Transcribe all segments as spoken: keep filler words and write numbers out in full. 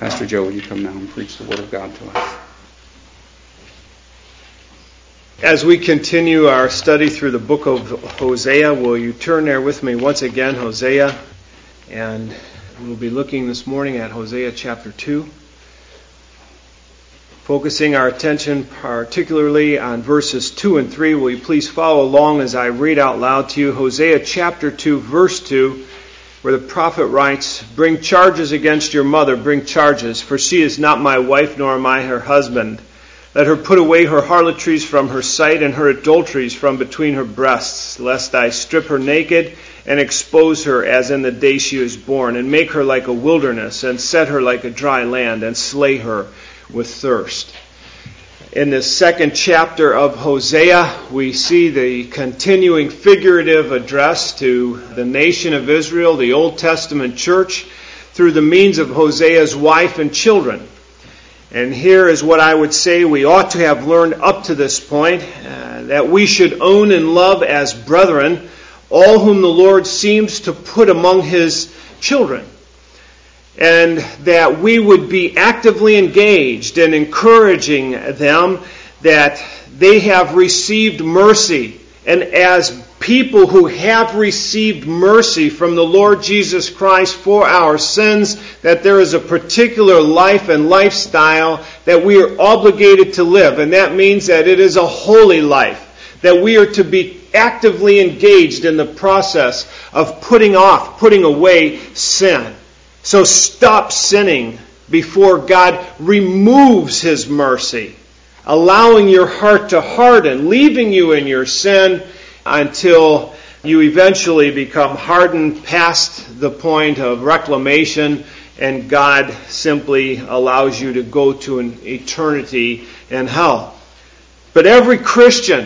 Pastor Joe, will you come now and preach the Word of God to us? As we continue our study through the book of Hosea, will you turn there with me once again, Hosea, and we'll be looking this morning at Hosea chapter two, focusing our attention particularly on verses two and three. Will you please follow along as I read out loud to you Hosea chapter two, verse two, where the prophet writes, "Bring charges against your mother, bring charges, for she is not my wife, nor am I her husband. Let her put away her harlotries from her sight and her adulteries from between her breasts, lest I strip her naked and expose her as in the day she was born, and make her like a wilderness, and set her like a dry land, and slay her with thirst." In this second chapter of Hosea, we see the continuing figurative address to the nation of Israel, the Old Testament church, through the means of Hosea's wife and children. And here is what I would say we ought to have learned up to this point, uh, that we should own and love as brethren all whom the Lord seems to put among His children. And that we would be actively engaged in encouraging them that they have received mercy. And as people who have received mercy from the Lord Jesus Christ for our sins, that there is a particular life and lifestyle that we are obligated to live. And that means that it is a holy life, that we are to be actively engaged in the process of putting off, putting away sin. So stop sinning before God removes His mercy, allowing your heart to harden, leaving you in your sin until you eventually become hardened past the point of reclamation, and God simply allows you to go to an eternity in hell. But every Christian,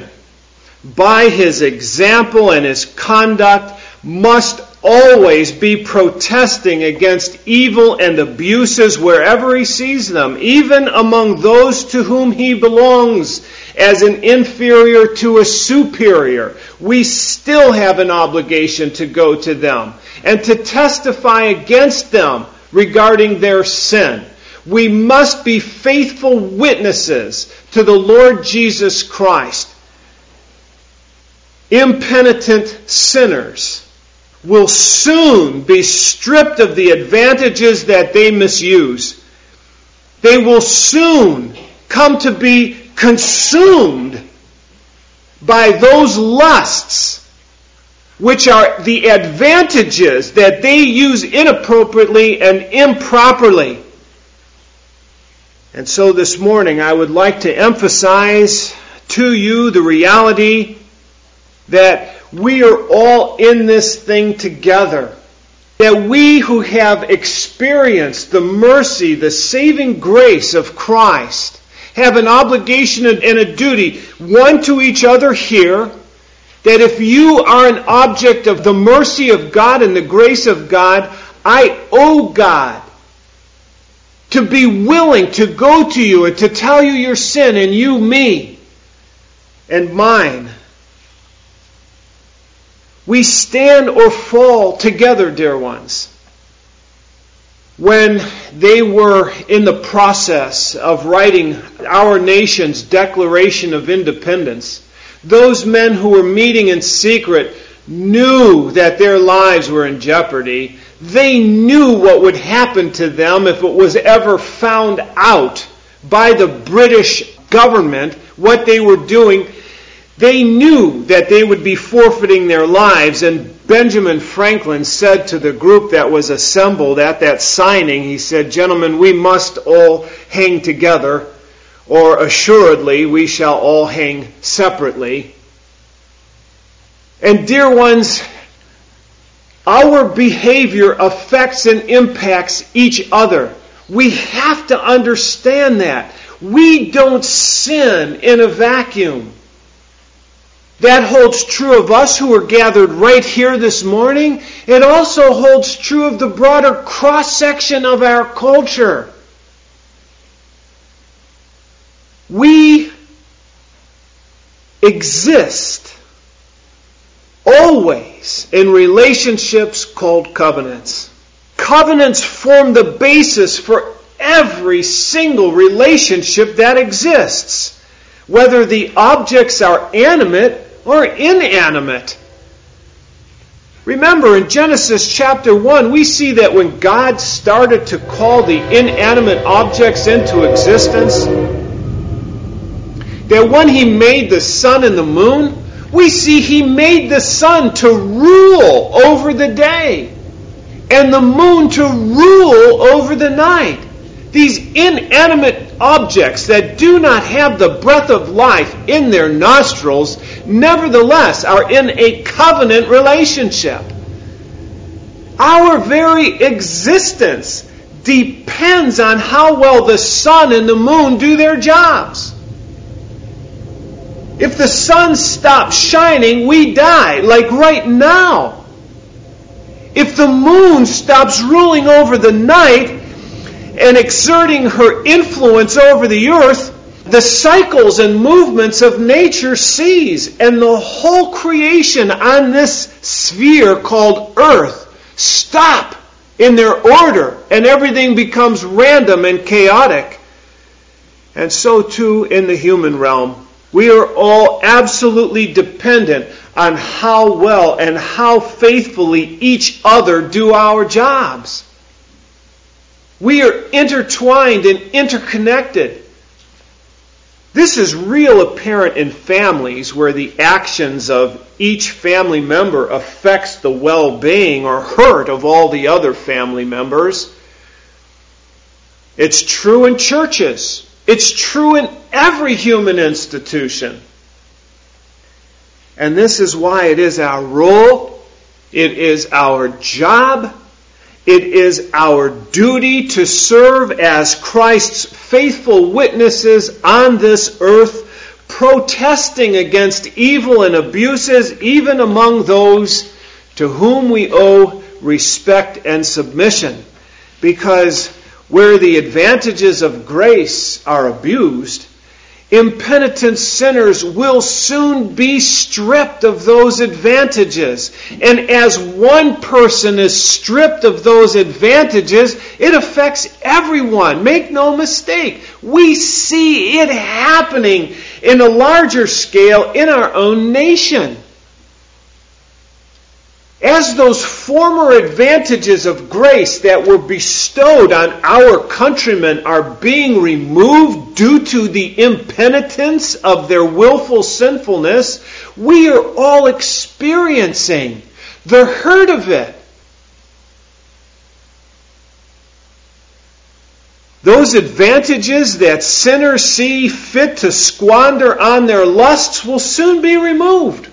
by his example and his conduct, must always be protesting against evil and abuses wherever he sees them, even among those to whom he belongs as an inferior to a superior. We still have an obligation to go to them and to testify against them regarding their sin. We must be faithful witnesses to the Lord Jesus Christ. Impenitent sinners will soon be stripped of the advantages that they misuse. They will soon come to be consumed by those lusts which are the advantages that they use inappropriately and improperly. And so this morning I would like to emphasize to you the reality that we are all in this thing together. That we who have experienced the mercy, the saving grace of Christ, have an obligation and a duty, one to each other here, that if you are an object of the mercy of God and the grace of God, I owe God to be willing to go to you and to tell you your sin, and you me and mine. We stand or fall together, dear ones. When they were in the process of writing our nation's Declaration of Independence, those men who were meeting in secret knew that their lives were in jeopardy. They knew what would happen to them if it was ever found out by the British government, what they were doing. They knew that they would be forfeiting their lives, and Benjamin Franklin said to the group that was assembled at that signing, he said, "Gentlemen, we must all hang together, or assuredly we shall all hang separately." And dear ones, our behavior affects and impacts each other. We have to understand that. We don't sin in a vacuum. That holds true of us who are gathered right here this morning. It also holds true of the broader cross-section of our culture. We exist always in relationships called covenants. Covenants form the basis for every single relationship that exists, whether the objects are animate or inanimate. Remember, in Genesis chapter one, we see that when God started to call the inanimate objects into existence, that when He made the sun and the moon, we see He made the sun to rule over the day and the moon to rule over the night. These inanimate objects that do not have the breath of life in their nostrils, nevertheless are in a covenant relationship. Our very existence depends on how well the sun and the moon do their jobs. If the sun stops shining, we die, like right now. If the moon stops ruling over the night and exerting her influence over the earth, the cycles and movements of nature cease, and the whole creation on this sphere called earth stop in their order, and everything becomes random and chaotic. And so too in the human realm. We are all absolutely dependent on how well and how faithfully each other do our jobs. We are intertwined and interconnected. This is real apparent in families where the actions of each family member affects the well-being or hurt of all the other family members. It's true in churches. It's true in every human institution. And this is why it is our role, it is our job, it is our duty to serve as Christ's faithful witnesses on this earth, protesting against evil and abuses, even among those to whom we owe respect and submission. Because where the advantages of grace are abused, impenitent sinners will soon be stripped of those advantages. And as one person is stripped of those advantages, it affects everyone. Make no mistake. We see it happening in a larger scale in our own nation. As those former advantages of grace that were bestowed on our countrymen are being removed due to the impenitence of their willful sinfulness, we are all experiencing the hurt of it. Those advantages that sinners see fit to squander on their lusts will soon be removed.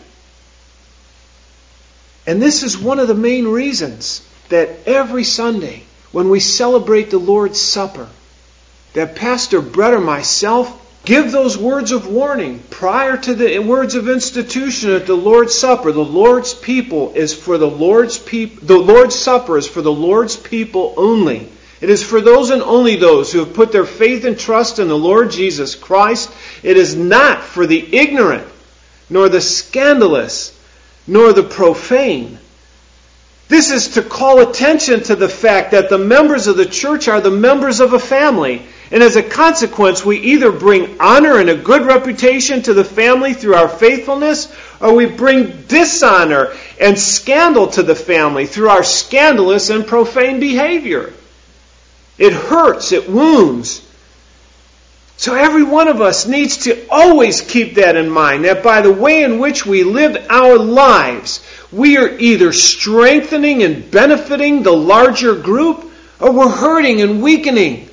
And this is one of the main reasons that every Sunday when we celebrate the Lord's Supper, that Pastor Brett or myself give those words of warning prior to the words of institution at the Lord's Supper. The Lord's people is for the Lord's people. The Lord's Supper is for the Lord's people only. It is for those and only those who have put their faith and trust in the Lord Jesus Christ. It is not for the ignorant, nor the scandalous, nor the profane. This is to call attention to the fact that the members of the church are the members of a family. And as a consequence, we either bring honor and a good reputation to the family through our faithfulness, or we bring dishonor and scandal to the family through our scandalous and profane behavior. It hurts, it wounds. So every one of us needs to always keep that in mind, that by the way in which we live our lives, we are either strengthening and benefiting the larger group, or we're hurting and weakening.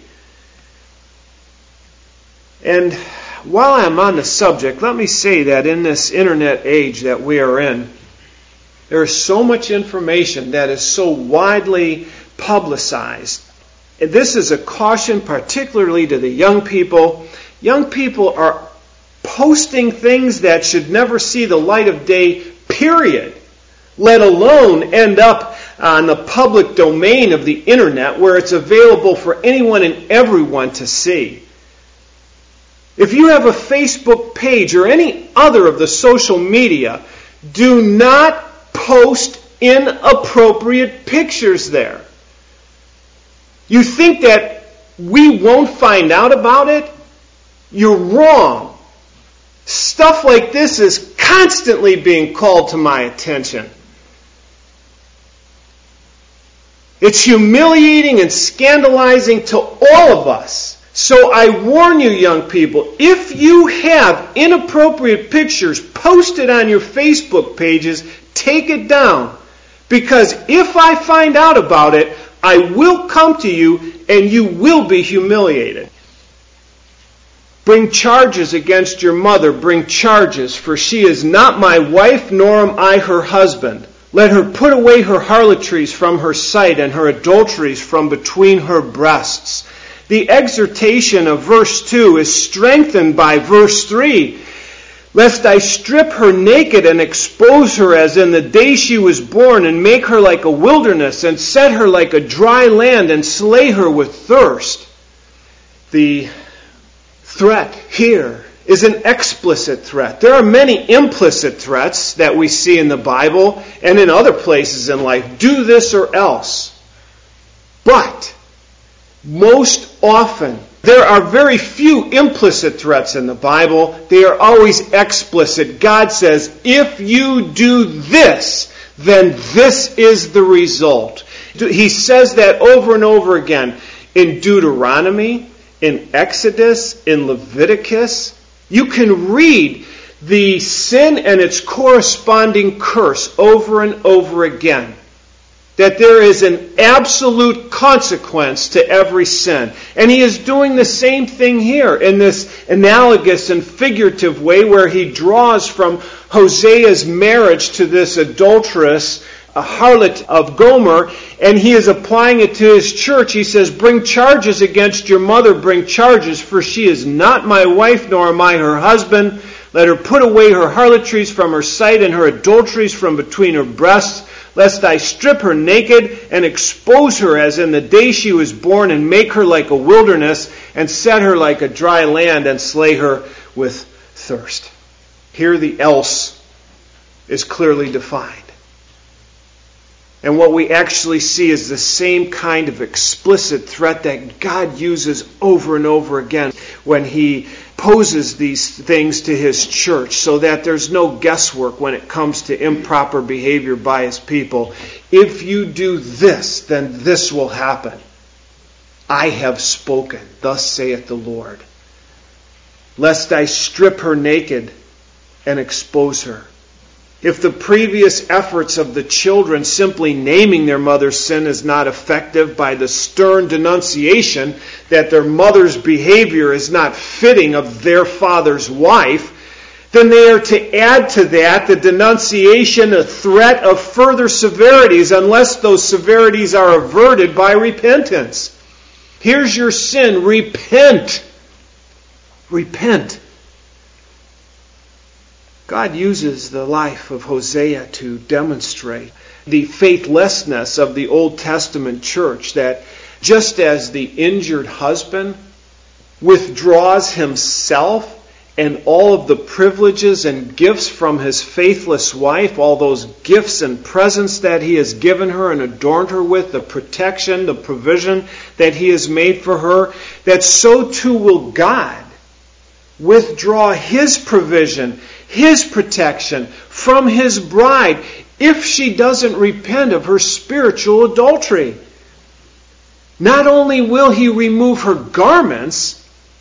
And while I'm on the subject, let me say that in this internet age that we are in, there is so much information that is so widely publicized. And this is a caution particularly to the young people. Young people are posting things that should never see the light of day, period. Let alone end up on the public domain of the internet where it's available for anyone and everyone to see. If you have a Facebook page or any other of the social media, do not post inappropriate pictures there. You think that we won't find out about it, you're wrong. Stuff like this is constantly being called to my attention. It's humiliating and scandalizing to all of us. So I warn you, young people, if you have inappropriate pictures posted on your Facebook pages, take it down. Because if I find out about it, I will come to you and you will be humiliated. Bring charges against your mother, bring charges, for she is not my wife, nor am I her husband. Let her put away her harlotries from her sight and her adulteries from between her breasts. The exhortation of verse two is strengthened by verse three. Lest I strip her naked and expose her as in the day she was born, and make her like a wilderness, and set her like a dry land, and slay her with thirst. The threat here is an explicit threat. There are many implicit threats that we see in the Bible and in other places in life. Do this or else. But most often, there are very few implicit threats in the Bible. They are always explicit. God says, if you do this, then this is the result. He says that over and over again in Deuteronomy, in Exodus, in Leviticus. You can read the sin and its corresponding curse over and over again. That there is an absolute consequence to every sin. And he is doing the same thing here in this analogous and figurative way where he draws from Hosea's marriage to this adulteress, a harlot of Gomer, and he is applying it to his church. He says, bring charges against your mother, bring charges, for she is not my wife, nor am I her husband. Let her put away her harlotries from her sight and her adulteries from between her breasts, lest I strip her naked and expose her as in the day she was born, and make her like a wilderness, and set her like a dry land, and slay her with thirst. Here the else is clearly defined. And what we actually see is the same kind of explicit threat that God uses over and over again when he poses these things to his church, so that there's no guesswork when it comes to improper behavior by his people. If you do this, then this will happen. I have spoken, thus saith the Lord. Lest I strip her naked and expose her. If the previous efforts of the children simply naming their mother's sin is not effective by the stern denunciation that their mother's behavior is not fitting of their father's wife, then they are to add to that the denunciation, a threat of further severities unless those severities are averted by repentance. Here's your sin. Repent. Repent. God uses the life of Hosea to demonstrate the faithlessness of the Old Testament church, that just as the injured husband withdraws himself and all of the privileges and gifts from his faithless wife, all those gifts and presents that he has given her and adorned her with, the protection, the provision that he has made for her, that so too will God withdraw his provision, his protection from his bride if she doesn't repent of her spiritual adultery. Not only will he remove her garments,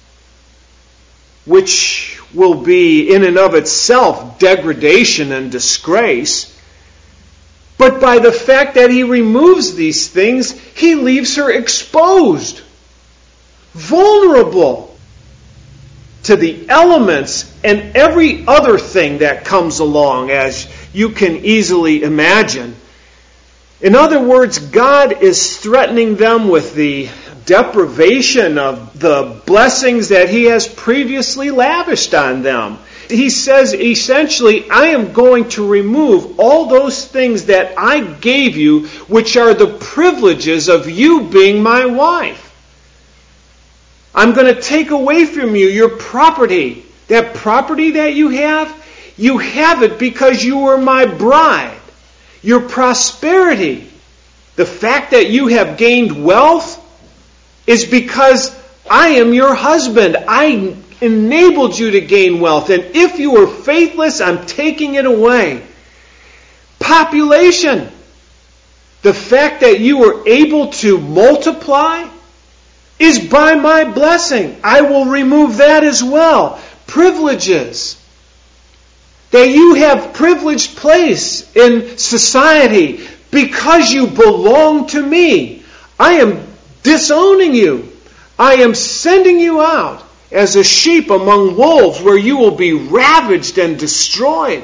which will be in and of itself degradation and disgrace, but by the fact that he removes these things, he leaves her exposed, vulnerable to the elements and every other thing that comes along, as you can easily imagine. In other words, God is threatening them with the deprivation of the blessings that he has previously lavished on them. He says essentially, I am going to remove all those things that I gave you, which are the privileges of you being my wife. I'm going to take away from you your property. That property that you have, you have it because you were my bride. Your prosperity, the fact that you have gained wealth, is because I am your husband. I enabled you to gain wealth. And if you were faithless, I'm taking it away. Population. The fact that you were able to multiply is by my blessing. I will remove that as well. Privileges. That you have privileged place in society because you belong to me. I am disowning you. I am sending you out as a sheep among wolves where you will be ravaged and destroyed.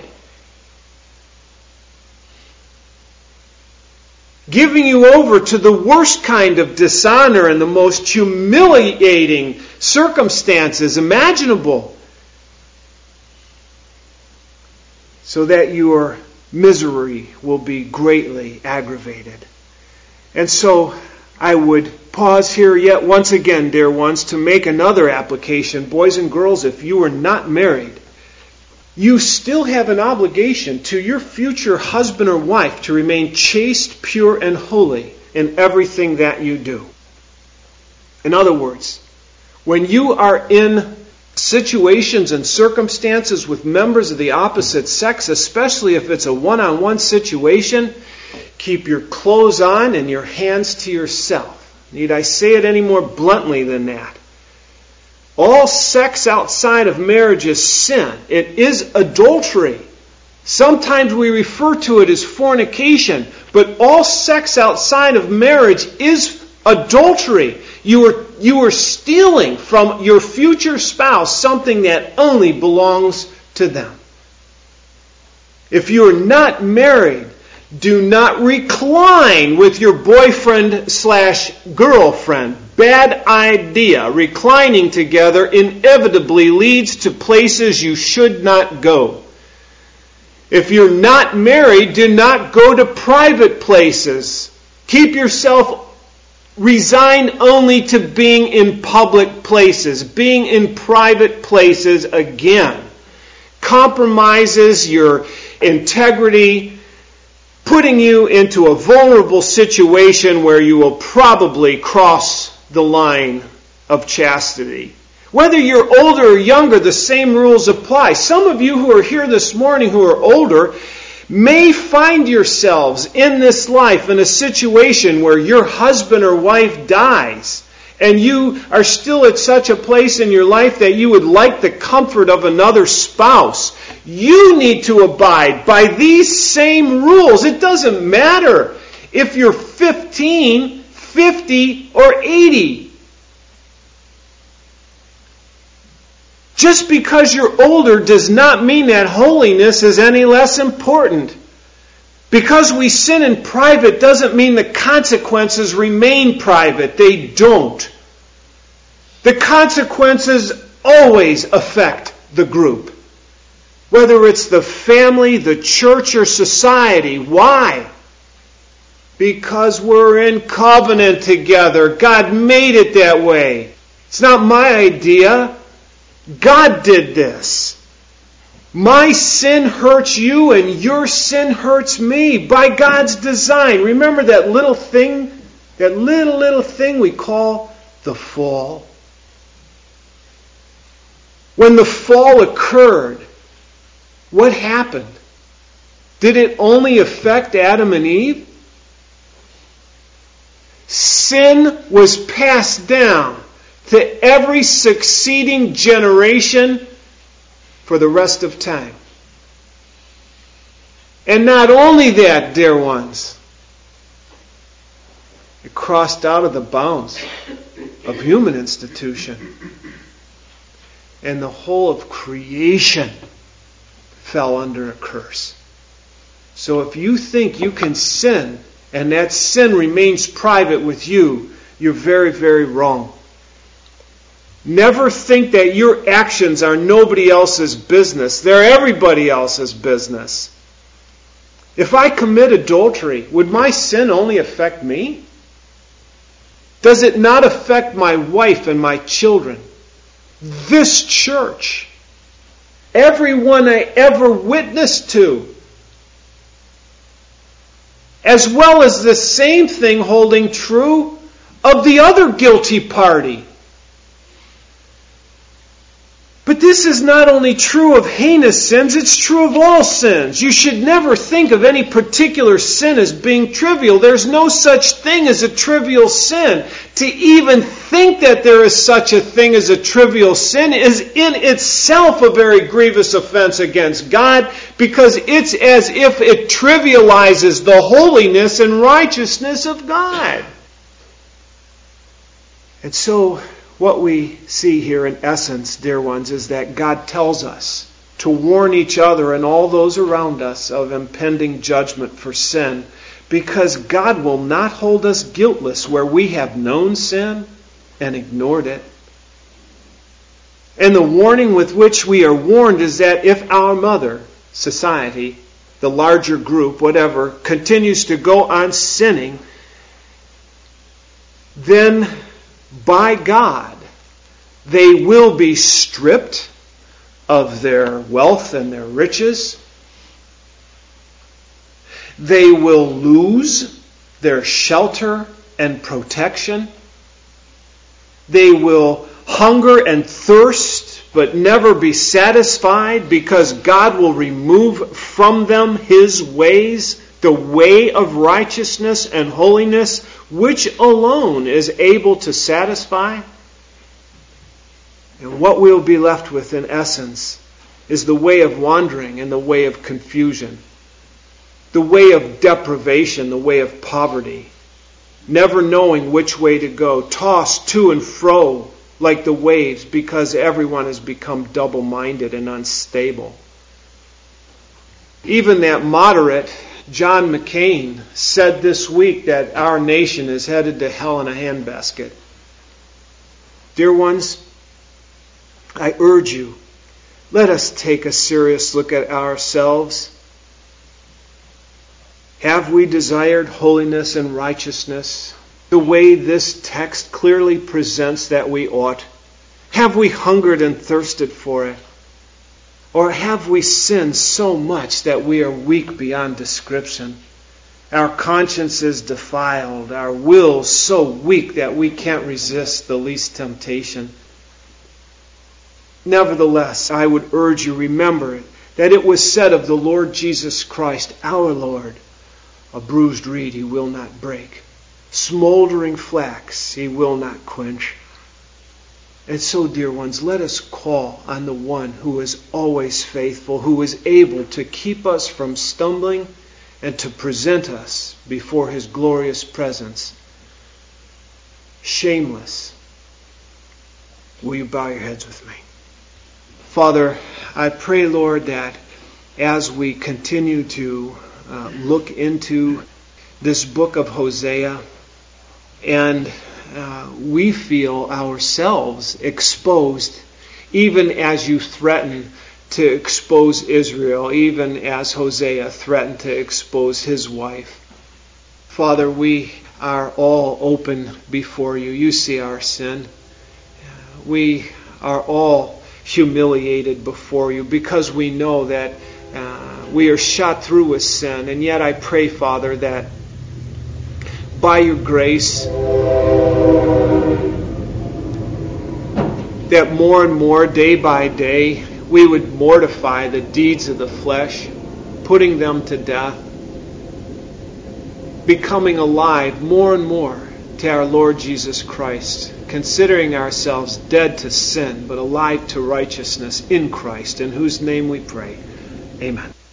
Giving you over to the worst kind of dishonor and the most humiliating circumstances imaginable, so that your misery will be greatly aggravated. And so I would pause here yet once again, dear ones, to make another application. Boys and girls, if you are not married, you still have an obligation to your future husband or wife to remain chaste, pure, and holy in everything that you do. In other words, when you are in situations and circumstances with members of the opposite sex, especially if it's a one-on-one situation, keep your clothes on and your hands to yourself. Need I say it any more bluntly than that? All sex outside of marriage is sin. It is adultery. Sometimes we refer to it as fornication, but all sex outside of marriage is adultery. You are, you are stealing from your future spouse something that only belongs to them. If you are not married, do not recline with your boyfriend slash girlfriend. Bad idea. Reclining together inevitably leads to places you should not go. If you're not married, do not go to private places. Keep yourself resigned only to being in public places. Being in private places, again, compromises your integrity, putting you into a vulnerable situation where you will probably cross the line of chastity. Whether you're older or younger, the same rules apply. Some of you who are here this morning who are older may find yourselves in this life in a situation where your husband or wife dies and you are still at such a place in your life that you would like the comfort of another spouse. You need to abide by these same rules. It doesn't matter if you're fifteen, fifty, or eighty. Just because you're older does not mean that holiness is any less important. Because we sin in private doesn't mean the consequences remain private. They don't. The consequences always affect the group. Whether it's the family, the church, or society. Why? Because we're in covenant together. God made it that way. It's not my idea. God did this. My sin hurts you and your sin hurts me by God's design. Remember that little thing, that little, little thing we call the fall? When the fall occurred, what happened? Did it only affect Adam and Eve? Sin was passed down to every succeeding generation for the rest of time. And not only that, dear ones, it crossed out of the bounds of human institution. And the whole of creation fell under a curse. So if you think you can sin and that sin remains private with you, you're very, very wrong. Never think that your actions are nobody else's business. They're everybody else's business. If I commit adultery, would my sin only affect me? Does it not affect my wife and my children? This church? Everyone I ever witnessed to? As well as the same thing holding true of the other guilty party. But this is not only true of heinous sins, it's true of all sins. You should never think of any particular sin as being trivial. There's no such thing as a trivial sin. To even think that there is such a thing as a trivial sin is in itself a very grievous offense against God, because it's as if it trivializes the holiness and righteousness of God. And so, what we see here in essence, dear ones, is that God tells us to warn each other and all those around us of impending judgment for sin, because God will not hold us guiltless where we have known sin and ignored it. And the warning with which we are warned is that if our mother, society, the larger group, whatever, continues to go on sinning, then by God, they will be stripped of their wealth and their riches. They will lose their shelter and protection. They will hunger and thirst, but never be satisfied, because God will remove from them His ways, the way of righteousness and holiness, which alone is able to satisfy. And what we'll be left with, in essence, is the way of wandering and the way of confusion, the way of deprivation, the way of poverty, never knowing which way to go, tossed to and fro like the waves, because everyone has become double-minded and unstable. Even that moderate John McCain said this week that our nation is headed to hell in a handbasket. Dear ones, I urge you, let us take a serious look at ourselves. Have we desired holiness and righteousness the way this text clearly presents that we ought? Have we hungered and thirsted for it? Or have we sinned so much that we are weak beyond description? Our conscience is defiled, our will so weak that we can't resist the least temptation. Nevertheless, I would urge you, remember that it was said of the Lord Jesus Christ, our Lord, a bruised reed He will not break, smoldering flax He will not quench. And so, dear ones, let us call on the one who is always faithful, who is able to keep us from stumbling and to present us before His glorious presence shameless. Will you bow your heads with me? Father, I pray, Lord, that as we continue to uh, look into this book of Hosea, and uh, we feel ourselves exposed, even as you threaten to expose Israel, even as Hosea threatened to expose his wife. Father, we are all open before you. You see our sin. We are all humiliated before you because we know that uh, we are shot through with sin. And yet I pray, Father, that by your grace, that more and more, day by day, we would mortify the deeds of the flesh, putting them to death, becoming alive more and more to our Lord Jesus Christ, considering ourselves dead to sin, but alive to righteousness in Christ, in whose name we pray. Amen.